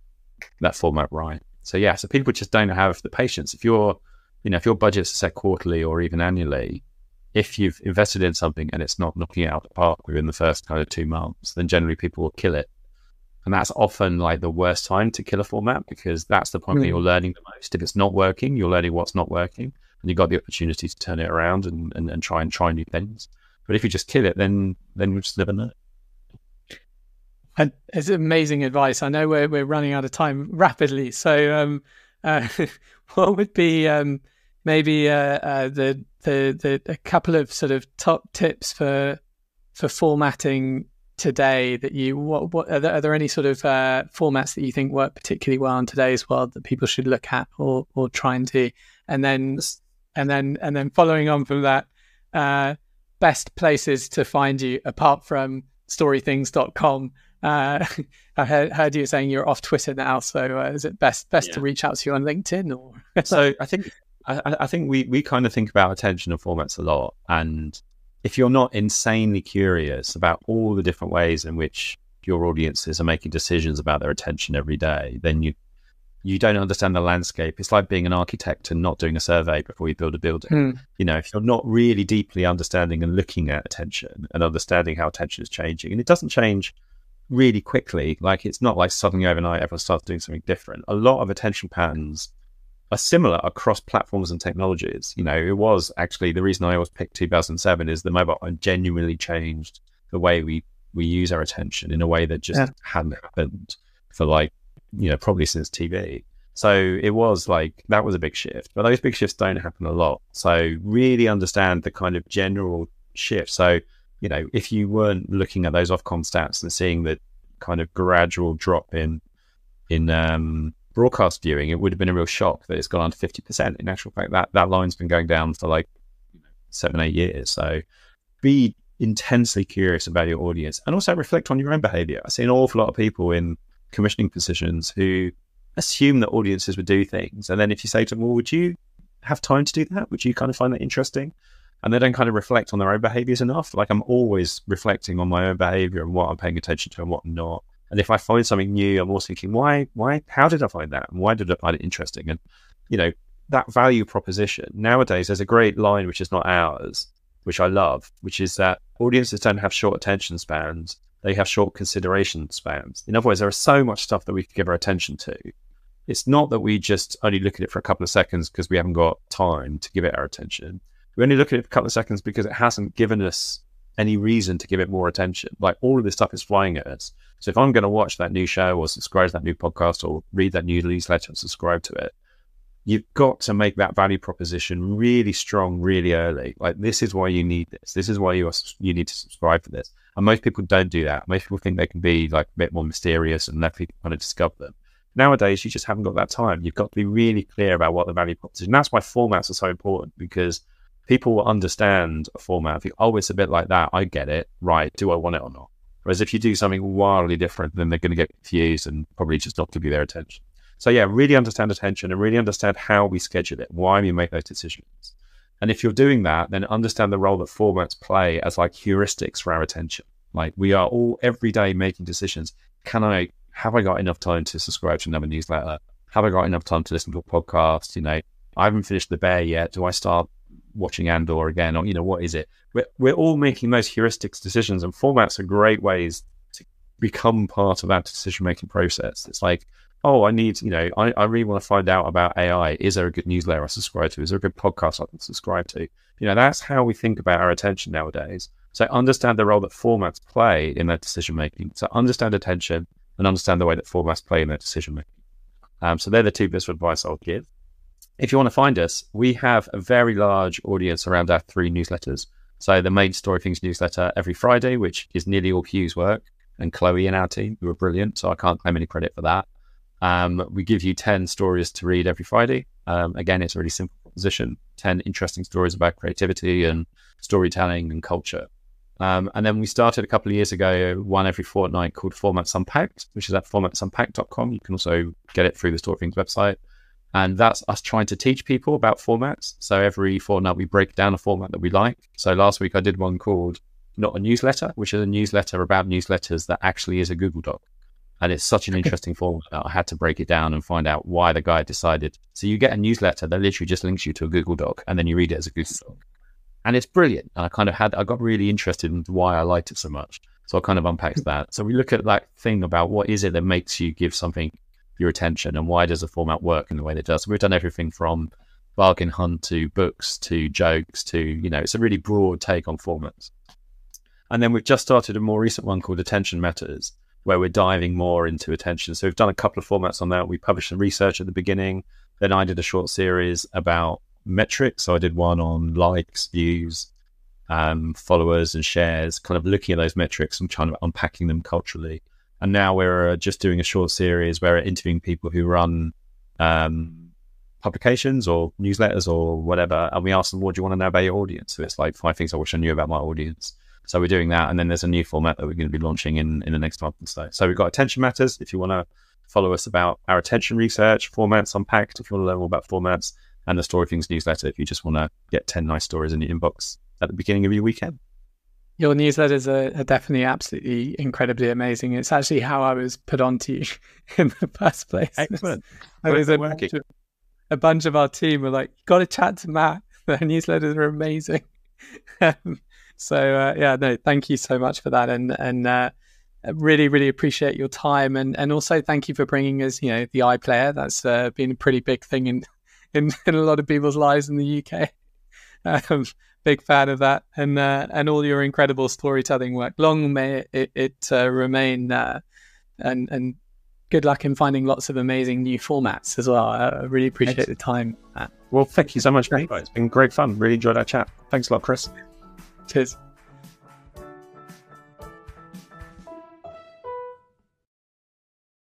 right. So yeah, so people just don't have the patience. If your budgets are set quarterly or even annually, if you've invested in something and it's not knocking it out of the park within the first kind of 2 months, then generally people will kill it. And that's often like the worst time to kill a format, because that's the point where you're learning the most. If it's not working, you're learning what's not working. and you've got the opportunity to turn it around and try new things. But if you just kill it, then we'll just never know. And it's amazing advice. I know we're running out of time rapidly. So what would be maybe a couple of sort of top tips for formatting today that what are there any sort of formats that you think work particularly well in today's world that people should look at or try and do? And then following on from that, best places to find you apart from storythings.com. I heard you saying you're off Twitter now, so is it best to reach out to you on LinkedIn? Or So I think we kind of think about attention and formats a lot, and if you're not insanely curious about all the different ways in which your audiences are making decisions about their attention every day, then you don't understand the landscape. It's like being an architect and not doing a survey before you build a building. If you're not really deeply understanding and looking at attention and understanding how attention is changing, and it doesn't change really quickly, like it's not like suddenly overnight everyone starts doing something different. A lot of attention patterns are similar across platforms and technologies. It was actually the reason I always picked 2007 is the mobile phone genuinely changed the way we use our attention in a way that just hadn't happened for probably since TV. So it was like, that was a big shift, but those big shifts don't happen a lot. So really understand the kind of general shift. So, if you weren't looking at those Ofcom stats and seeing the kind of gradual drop in broadcast viewing, it would have been a real shock that it's gone under 50%. In actual fact, that line's been going down for 7-8 years. So be intensely curious about your audience and also reflect on your own behavior. I see an awful lot of people in commissioning positions who assume that audiences would do things. And then if you say to them, well, would you have time to do that? Would you kind of find that interesting? And they don't kind of reflect on their own behaviors enough. Like, I'm always reflecting on my own behavior and what I'm paying attention to and what I'm not. And if I find something new, I'm also thinking, why, how did I find that? And why did I find it interesting? And, that value proposition. Nowadays, there's a great line, which is not ours, which I love, which is that audiences don't have short attention spans. They have short consideration spans. In other words, there is so much stuff that we could give our attention to. It's not that we just only look at it for a couple of seconds because we haven't got time to give it our attention. We only look at it for a couple of seconds because it hasn't given us any reason to give it more attention. Like, all of this stuff is flying at us. So if I'm going to watch that new show or subscribe to that new podcast or read that new newsletter and subscribe to it, you've got to make that value proposition really strong, really early. Like, this is why you need this. This is why you need to subscribe for this. And most people don't do that. Most people think they can be a bit more mysterious and let people kind of discover them. Nowadays, you just haven't got that time. You've got to be really clear about what the value proposition. That's why formats are so important, because people will understand a format. Think, oh, it's a bit like that. I get it. Right. Do I want it or not? Whereas if you do something wildly different, then they're going to get confused and probably just not give you their attention. So yeah, really understand attention and really understand how we schedule it, why we make those decisions. And if you're doing that, then understand the role that formats play as heuristics for our attention. Like, we are all every day making decisions. Have I got enough time to subscribe to another newsletter? Have I got enough time to listen to a podcast? I haven't finished The Bear yet. Do I start watching Andor again? Or, what is it? We're all making those heuristics decisions, and formats are great ways to become part of that decision-making process. It's like, oh, I need, I really want to find out about AI. Is there a good newsletter I subscribe to? Is there a good podcast I can subscribe to? That's how we think about our attention nowadays. So understand the role that formats play in that decision-making. So understand attention and understand the way that formats play in that decision-making. So they're the two bits of advice I'll give. If you want to find us, we have a very large audience around our 3 newsletters. So the main Story Things newsletter every Friday, which is nearly all Hugh's work, and Chloe and our team, who are brilliant. So I can't claim any credit for that. We give you 10 stories to read every Friday. Again, it's a really simple proposition, 10 interesting stories about creativity and storytelling and culture. And then we started a couple of years ago, one every fortnight, called Formats Unpacked, which is at formatsunpacked.com. You can also get it through the Story Things website. And that's us trying to teach people about formats. So every fortnight we break down a format that we like. So last week I did one called Not a Newsletter, which is a newsletter about newsletters that actually is a Google Doc. And it's such an interesting format that I had to break it down and find out why the guy decided. So you get a newsletter that literally just links you to a Google Doc, and then you read it as a Google Doc. And it's brilliant. And I got really interested in why I liked it so much. So I kind of unpacked that. So we look at that thing about what is it that makes you give something your attention, and why does the format work in the way that it does. So we've done everything from bargain hunt to books to jokes to, you know, it's a really broad take on formats. And then we've just started a more recent one called Attention Matters, where we're diving more into attention. So we've done a couple of formats on that. We published some research at the beginning. Then I did a short series about metrics. So I did one on likes, views, followers and shares, kind of looking at those metrics and trying to unpacking them culturally. And now we're just doing a short series where we're interviewing people who run publications or newsletters or whatever. And we ask them, what do you want to know about your audience? So it's like 5 things I wish I knew about my audience. So we're doing that. And then there's a new format that we're going to be launching in the next month or so. So we've got Attention Matters. If you want to follow us about our attention research, Formats Unpacked, if you want to learn more about formats, and the Story Things newsletter, if you just want to get 10 nice stories in your inbox at the beginning of your weekend. Your newsletters are definitely absolutely incredibly amazing. It's actually how I was put onto you in the first place. Excellent. A bunch of our team were like, got to chat to Matt. Their newsletters are amazing. So thank you so much for that. And I really, really appreciate your time. And also thank you for bringing us, you know, the iPlayer. That's been a pretty big thing in a lot of people's lives in the UK. Big fan of that, and all your incredible storytelling work. Long may it remain, and good luck in finding lots of amazing new formats as well. I really appreciate the time, Matt. Well, thank you so much, mate. It's been great fun. Really enjoyed our chat. Thanks a lot, Chris. Cheers.